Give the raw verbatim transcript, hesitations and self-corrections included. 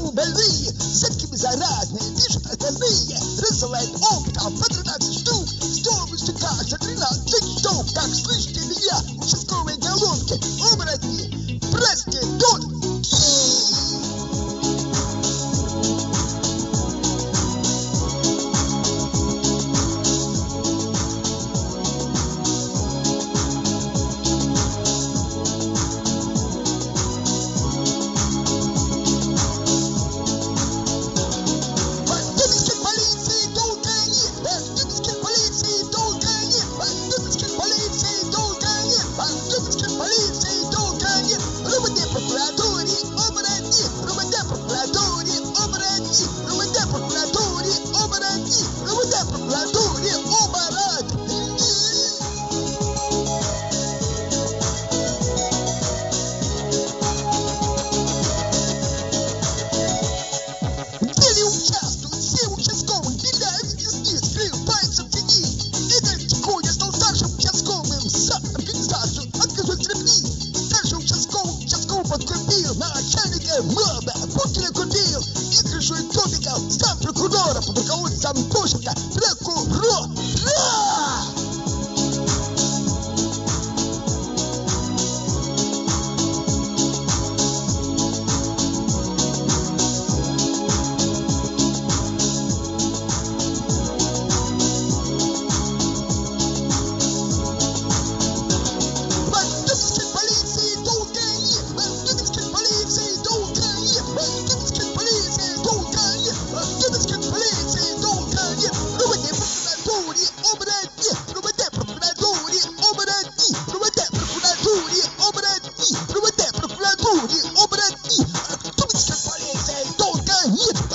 голову больные, сетками заразные, пишут отказные, рассылает опытом по тринадцать штук, сто выступается тринадцать штук. Как слышите меня, участковые головки, оборотни, проститутки. Моба, Путина купил, и крышует топиков, став прокурора под руководством Пушка, прокурора! Обратни, а кто будет полиция, долго нет.